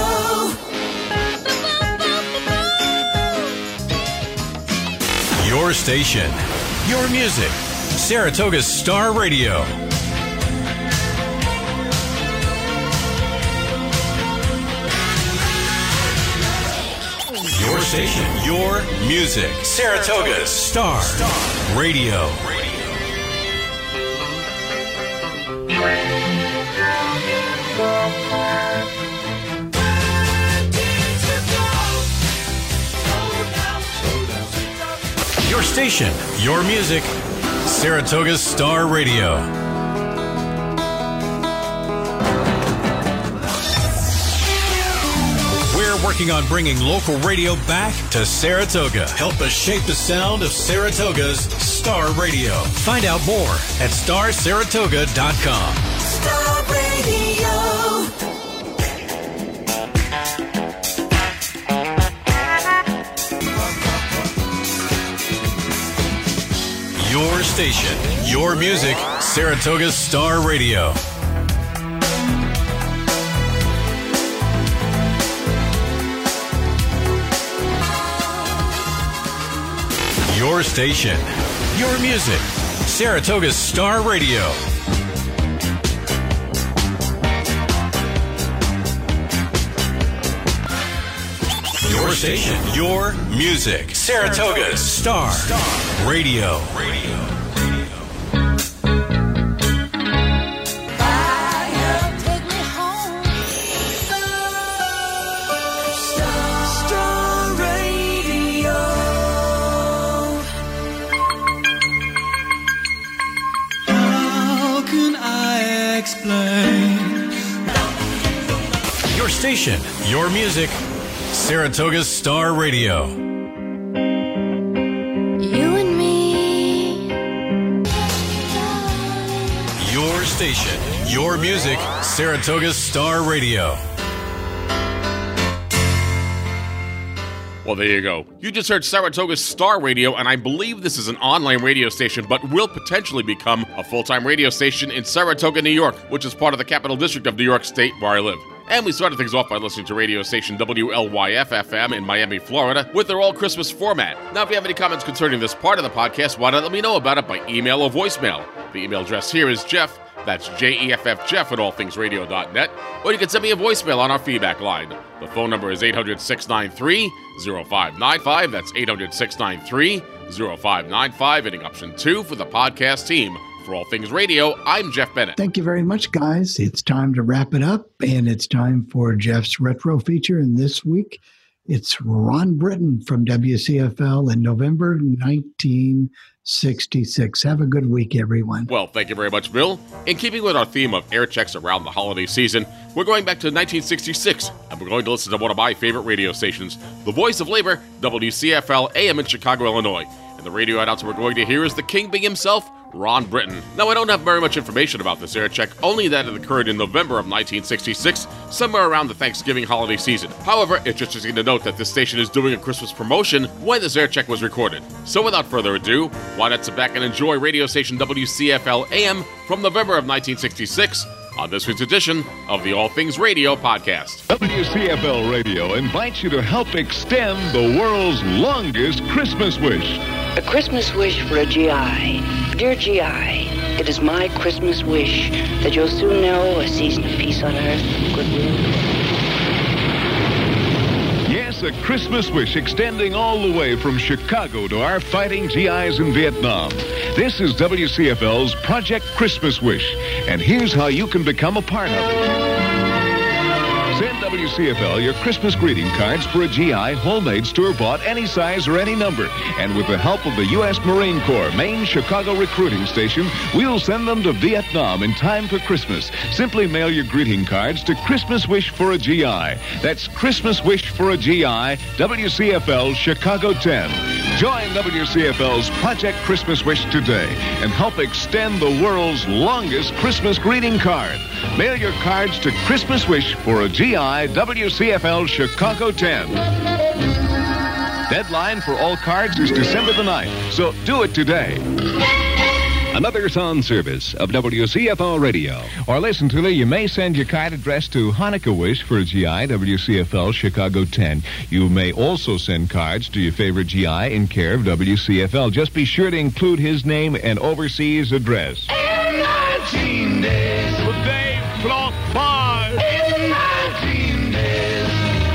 Your station, your music, Saratoga's Star Radio. Your station, your music, Saratoga's Star, Star. Radio. Your station, your music, Saratoga's Star Radio. working on bringing local radio back to Saratoga. Help us shape the sound of Saratoga's Star Radio. Find out more at star saratoga dot com. Star Radio. Your station, your music, Saratoga's Star Radio. Your station, your music, Saratoga's Star Radio. Your station, your music, Saratoga's Star, Star Radio. Radio. Your station, your music, Saratoga's Star Radio. You and me. Your station, your music, Saratoga's Star Radio. Well, there you go. You just heard Saratoga's Star Radio, and I believe this is an online radio station, but will potentially become a full-time radio station in Saratoga, New York, which is part of the Capital District of New York State, where I live. And we started things off by listening to radio station W L Y F F M in Miami, Florida, with their all-Christmas format. Now, if you have any comments concerning this part of the podcast, why not let me know about it by email or voicemail? The email address here is Jeff, that's J E F F Jeff at all things radio dot net, or you can send me a voicemail on our feedback line. The phone number is eight hundred, six nine three, oh five nine five. That's eight hundred, six nine three, oh five nine five, hitting option two for the podcast team. For All Things Radio, I'm Jeff Bennett. Thank you very much, guys. It's time to wrap it up, and it's time for Jeff's retro feature. And this week, it's Ron Britton from W C F L in November nineteen sixty-six. Have a good week, everyone. Well, thank you very much, Bill. In keeping with our theme of air checks around the holiday season, we're going back to nineteen sixty-six, and we're going to listen to one of my favorite radio stations, the Voice of Labor, W C F L A M in Chicago, Illinois. And the radio announcer we're going to hear is the King Bee himself, Ron Britton. Now, I don't have very much information about this air check, only that it occurred in November of nineteen sixty-six, somewhere around the Thanksgiving holiday season. However, it's interesting to note that this station is doing a Christmas promotion when this air check was recorded. So without further ado, why not sit back and enjoy radio station W C F L A M from November of nineteen sixty-six on this week's edition of the All Things Radio podcast. W C F L Radio invites you to help extend the world's longest Christmas wish. A Christmas wish for a G I. Dear G I, it is my Christmas wish that you'll soon know a season of peace on earth and goodwill. Yes, a Christmas wish extending all the way from Chicago to our fighting G Is in Vietnam. This is W C F L's Project Christmas Wish, and here's how you can become a part of it. Send W C F L your Christmas greeting cards for a G I, homemade, store-bought, any size or any number. And with the help of the U S Marine Corps main Chicago recruiting station, we'll send them to Vietnam in time for Christmas. Simply mail your greeting cards to Christmas Wish for a G I. That's Christmas Wish for a G I, W C F L Chicago ten. Join W C F L's Project Christmas Wish today and help extend the world's longest Christmas greeting card. Mail your cards to Christmas Wish for a G I, W C F L Chicago ten. Deadline for all cards is December the ninth, so do it today. Another sound service of W C F L Radio. Or listen to the, you may send your card addressed to Hanukkah Wish for a G I, W C F L Chicago ten. You may also send cards to your favorite G I in care of W C F L. Just be sure to include his name and overseas address. In nineteen days, the Dave Clark Five. In nineteen days,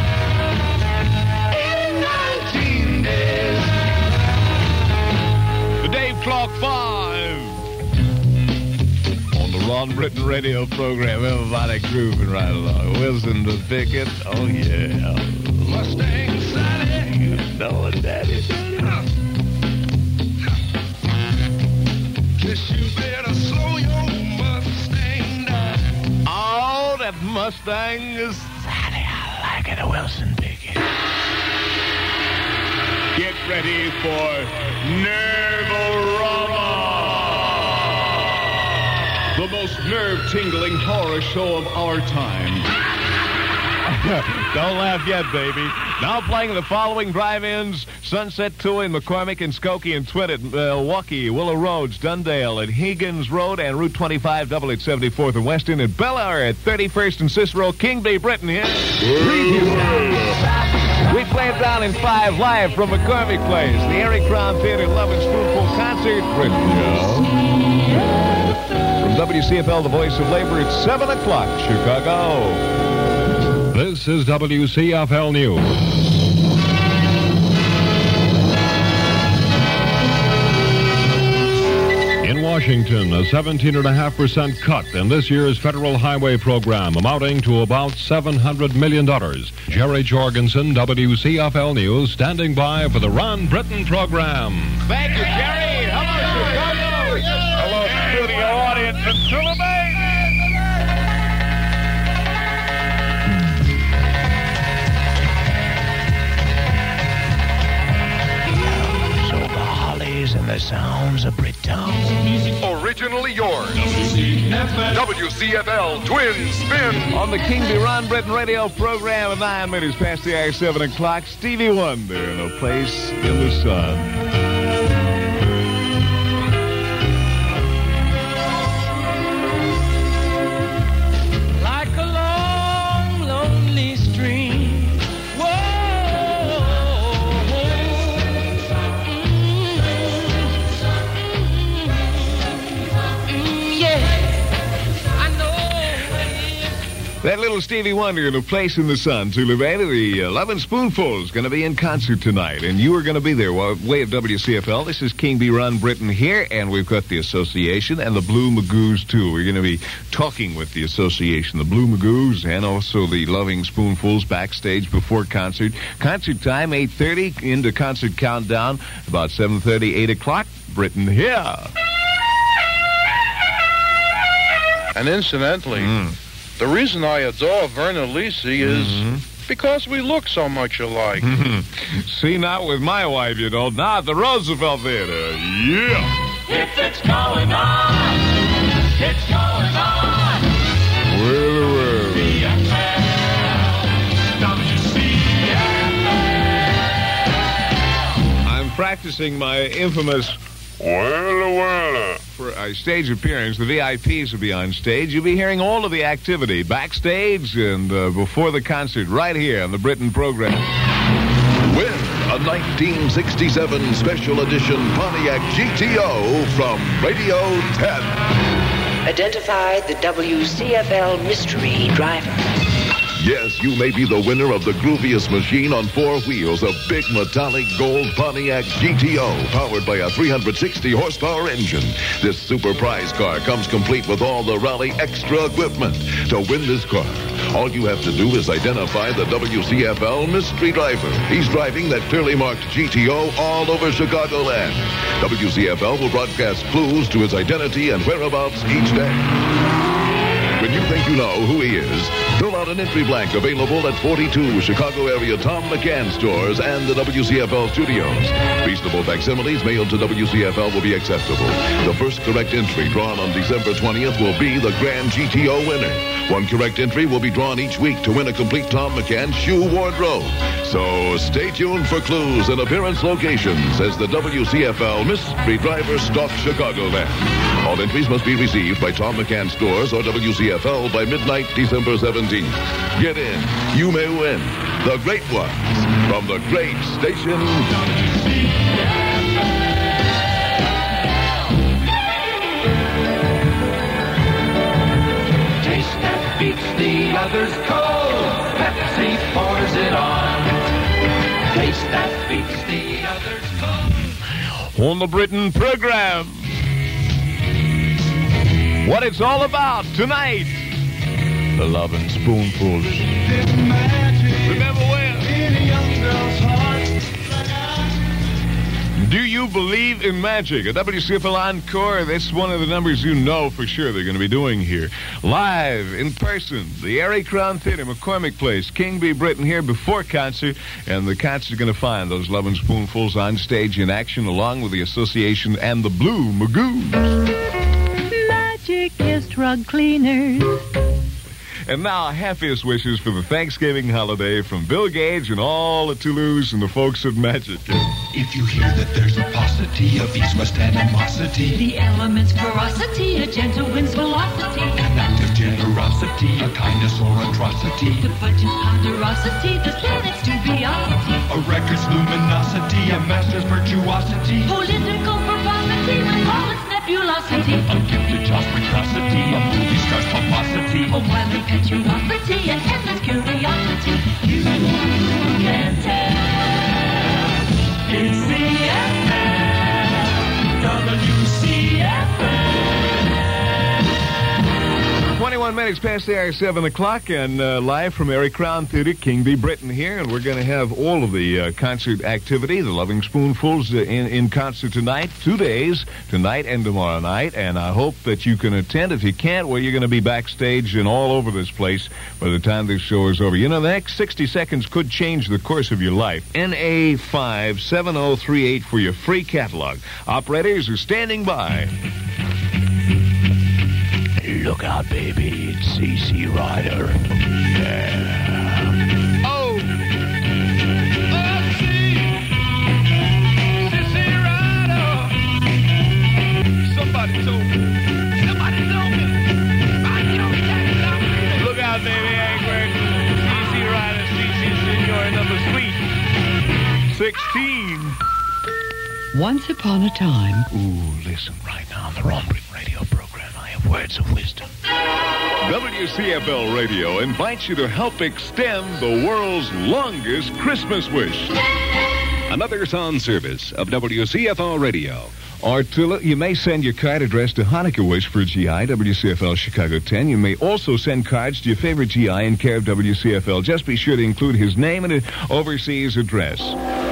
in nineteen days, the Dave Clark Five. Ron Britton radio program, everybody grooving right along. Wilson to Pickett, oh yeah. Mustang Sally, no daddy. Guess you better slow your Mustang down. Oh, that Mustang is Sally, I like it, Wilson Pickett. ready for Nerve-O-Rama, the most nerve-tingling horror show of our time. Don't laugh yet, baby. Now playing the following drive-ins: Sunset two in McCormick and Skokie and Twin at Milwaukee, Willow Roads, Dundale at Higgins Road, and Route twenty-five double at seventy-fourth and Weston, and Bel Air at thirty-first and Cicero. King Bay, Britain here. We play it down in five live from McCormick Place, the Eric Crown Theater Love and Spoonful Concert. Britain, from W C F L, the voice of labor, it's seven o'clock, Chicago. This is W C F L News. In Washington, a seventeen point five percent cut in this year's federal highway program, amounting to about seven hundred million dollars. Jerry Jorgensen, W C F L News, standing by for the Ron Britton program. Thank you, Jerry. Hello, Chicago. Hello, studio audience in Tula Bay. And the sounds of Britain. Originally yours. W C F L Twin Spin. On the King Be Ron Britton radio program at nine minutes past the hour, seven o'clock, Stevie Wonder in A Place in the Sun. Like a long, lonely stream. That little Stevie Wonder in A Place in the Sun. Tula Bay, the uh, Love and Spoonful is going to be in concert tonight, and you are going to be there. Well, way of W C F L. This is King B. Ron Britton here, and we've got the association and the Blue Magoos, too. We're going to be talking with the association, the Blue Magoos, and also the Loving Spoonfuls backstage before concert. Concert time, eight thirty, into concert countdown, about seven thirty, eight o'clock. Britton here. And incidentally... Mm. The reason I adore Verna Lisi is mm-hmm. because we look so much alike. See, not with my wife, you don't. Not at the Roosevelt Theater. Yeah. If it's going on, it's going on. Well, well. C F L, W C F L. I'm practicing my infamous Walla Walla. For a stage appearance, the V I Ps will be on stage. You'll be hearing all of the activity backstage and uh, before the concert right here on the Britton program. Win a nineteen sixty-seven Special Edition Pontiac G T O from Radio ten. Identify the W C F L mystery driver. Yes, you may be the winner of the grooviest machine on four wheels, a big metallic gold Pontiac G T O, powered by a three hundred sixty horsepower engine. This super prize car comes complete with all the Raleigh extra equipment. To win this car, all you have to do is identify the W C F L mystery driver. He's driving that clearly marked G T O all over Chicagoland. W C F L will broadcast clues to his identity and whereabouts each day. When you think you know who he is, fill out an entry blank available at forty-two Chicago area Tom McCann stores and the W C F L studios. Reasonable facsimiles mailed to W C F L will be acceptable. The first correct entry drawn on December twentieth will be the grand G T O winner. One correct entry will be drawn each week to win a complete Tom McCann shoe wardrobe. So stay tuned for clues and appearance locations as the W C F L mystery driver stalks Chicagoland. All entries must be received by Tom McCann stores or W C F L by midnight December seventeenth. Get in. You may win the great ones from the great station. W C F L. Taste that beats the others cold. Pepsi pours it on. Taste that beats the others cold. On the Britton program, what it's all about tonight. The Love and Spoonfuls. Remember when? Do you believe Believe in Magic, a W C F L encore. That's one of the numbers you know for sure they're going to be doing here. Live, in person, the Erie Crown Theater, McCormick Place. King B. Britton here before concert, and the concert's going to find those Lovin' Spoonfuls on stage in action, along with the Association and the Blue Magoos. Magic is drug cleaners. And now, happiest wishes for the Thanksgiving holiday from Bill Gage and all the Toulouse and the folks at Magic. If you hear that there's a paucity of ease west animosity, The element's ferocity, a gentle wind's velocity, an act of generosity, a kindness or atrocity, the budget's ponderosity, the planet's dubiosity, a record's luminosity, a master's virtuosity, political verbosity with all its nebulosity, a gifted child's precocity, a movie star's pomposity, a wily petulosity, an endless curiosity. You can tell it's C F L, W C F L. twenty-one minutes past the hour, seven o'clock, and uh, live from Erie Crown Theater, King B. Britton here, and we're going to have all of the uh, concert activity, the Loving Spoonfuls, uh, in, in concert tonight, two days, tonight and tomorrow night, and I hope that you can attend. If you can't, well, you're going to be backstage and all over this place by the time this show is over. You know, the next sixty seconds could change the course of your life. N A five seven oh three eight for your free catalog. Operators are standing by. Look out, baby. It's C C Rider. Yeah. Oh! Somebody told me. Somebody told me. Look out, baby, Egbert. C C Rider, C C Senor, number suite. sixteen. Once upon a time. Ooh, listen right now on the Ron Britton radio program. I have words of wisdom. W C F L Radio invites you to help extend the world's longest Christmas wish. Another sound service of W C F L Radio. Or to, you may send your card addressed to Hanukkah Wish for G I, W C F L Chicago ten. You may also send cards to your favorite G I in care of W C F L. Just be sure to include his name and an overseas address.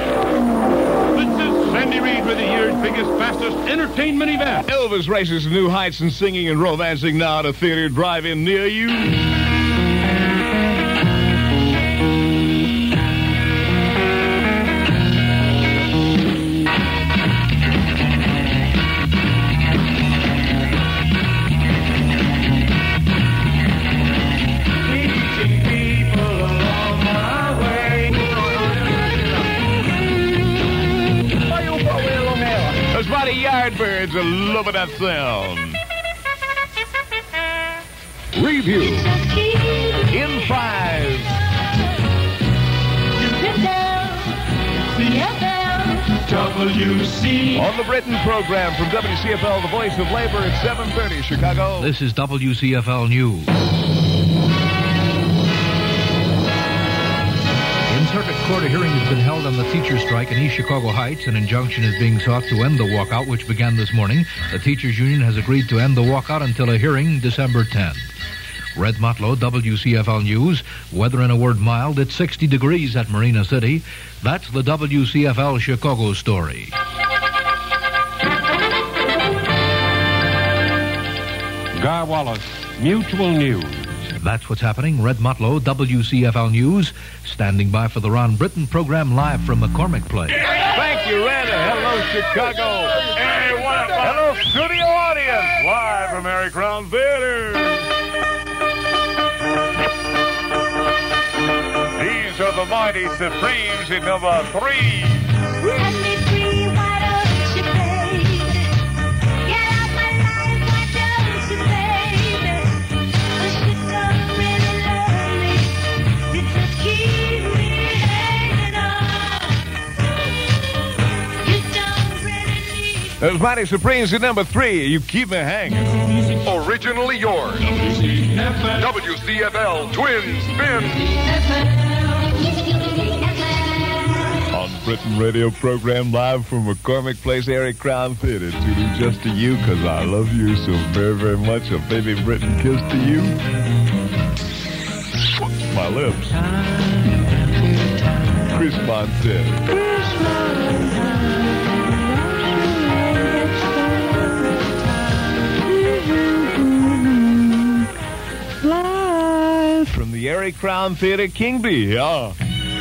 Sandy Reed with the year's biggest, fastest entertainment event. Elvis races to new heights and singing and romancing now at a theater drive-in near you. Yardbirds are loving that sound. Review in five. W C On the Britton program from W C F L, the voice of labor at seven thirty, Chicago. This is W C F L News. Circuit Court, a hearing has been held on the teacher strike in East Chicago Heights. An injunction is being sought to end the walkout, which began this morning. The teachers' union has agreed to end the walkout until a hearing December tenth. Red Motlow, W C F L News. Weather in a word mild. It's sixty degrees at Marina City. That's the W C F L Chicago story. Gar Wallace, Mutual News. That's what's happening. Red Motlow, W C F L News, standing by for the Ron Britton program live from McCormick Place. Thank you, Red. Hello, Chicago. Hey, what, what? Hello, studio audience, live from Erie Crown Theater. These are the Mighty Supremes at number three. Let me free, why don't you, baby? Get out my life, why don't you, baby? But you don't really love me. You just keep me hanging on. You don't really need. Those Mighty Supremes at number three. You keep me hanging. Originally yours. W C F L Twin Spin. On Britton radio program live from McCormick Place, Erie Crown Theater. To do just to you, because I love you so very, very much. A baby Britton kiss to you. My lips. Chris Montez. the Erie Crown Theater, Kingby. Yeah.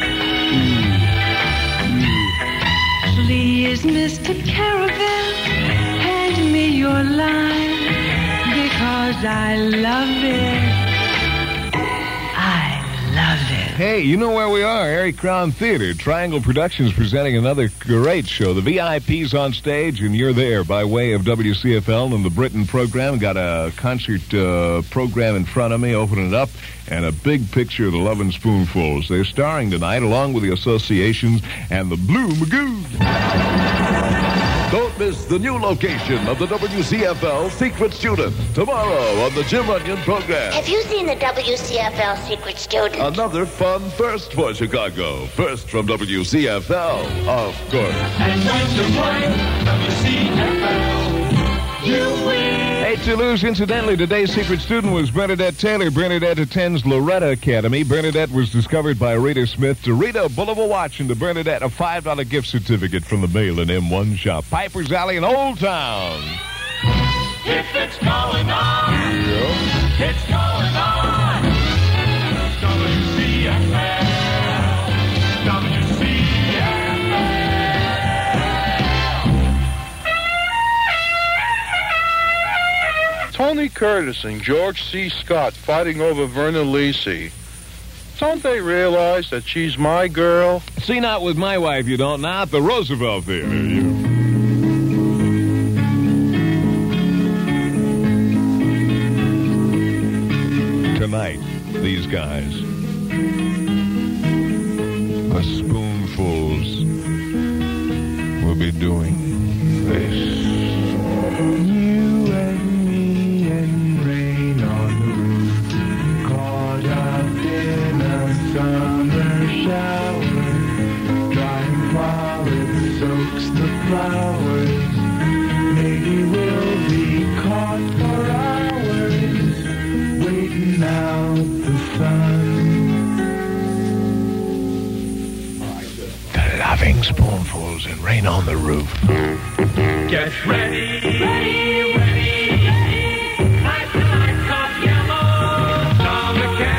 Please, Mister Caravan, hand me your line, because I love it. I love it. Hey, you know where we are, Erie Crown Theater. Triangle Productions presenting another great show. The V I P's on stage, and you're there by way of W C F L and the Britain program. Got a concert uh, program in front of me, opening it up, and a big picture of the Lovin' Spoonfuls. They're starring tonight, along with the associations and the Blue Magoo. Don't miss the new location of the W C F L Secret Student tomorrow on the Jim Runyon program. Have you seen the W C F L Secret Student? Another fun first for Chicago. First from W C F L, of course. And when you play W C F L, you win. Hey, Toulouse, incidentally, today's secret student was Bernadette Taylor. Bernadette attends Loretta Academy. Bernadette was discovered by Rita Smith. To Rita, a bull of a watch, and to Bernadette, a five dollar gift certificate from the Mail and M one shop. Piper's Alley in Old Town. If it's going on, Yeah. it's going on. W C F L, W C F L. Tony Curtis and George C. Scott fighting over Verna Lisi. Don't they realize that she's my girl? See, not with my wife, you don't. Not at the Roosevelt Theater. You. Tonight, these guys. The Spoonfuls will be doing this. You and me and rain on the roof, caught up in a summer shower, drying while it soaks the flowers. Maybe we'll be caught for hours, waiting out the sun. The Loving Spoonfuls and Rain on the Roof. Get ready, ready, ready, ready. Nice light cup yellow. Tom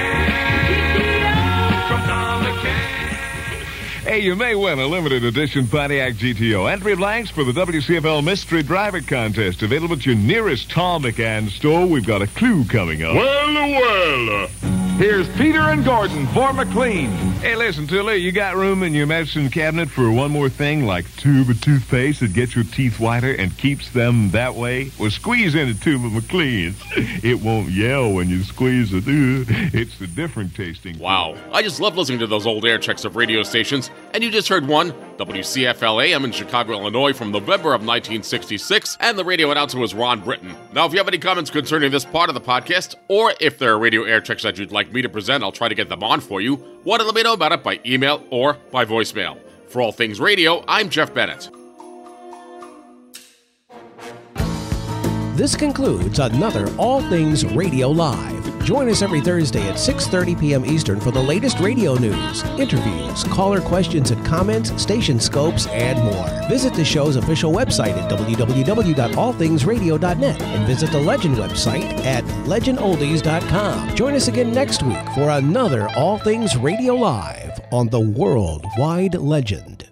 McCann. From Tom McCann. Hey, you may win a limited edition Pontiac G T O. Entry blanks for the W C F L Mystery Driver Contest. Available at your nearest Tom McCann store. We've got a clue coming up. Well, well. Here's Peter and Gordon for McLean. Hey, listen, Tilly, you got room in your medicine cabinet for one more thing, like a tube of toothpaste that gets your teeth whiter and keeps them that way? Well, squeeze in a tube of McLean's. It won't yell when you squeeze it. It's the different tasting. Wow. I just love listening to those old air checks of radio stations. And you just heard one, W C F L A M in Chicago, Illinois from November of nineteen sixty-six. And the radio announcer was Ron Britton. Now, if you have any comments concerning this part of the podcast, or if there are radio air checks that you'd like me to present, I'll try to get them on for you. Want to let me know about it by email or by voicemail. For All Things Radio, I'm Jeff Bennett. This concludes another All Things Radio Live. Join us every Thursday at six thirty p.m. Eastern for the latest radio news, interviews, caller questions and comments, station scopes, and more. Visit the show's official website at w w w dot all things radio dot net and visit the Legend website at legend oldies dot com. Join us again next week for another All Things Radio Live on the Worldwide Legend.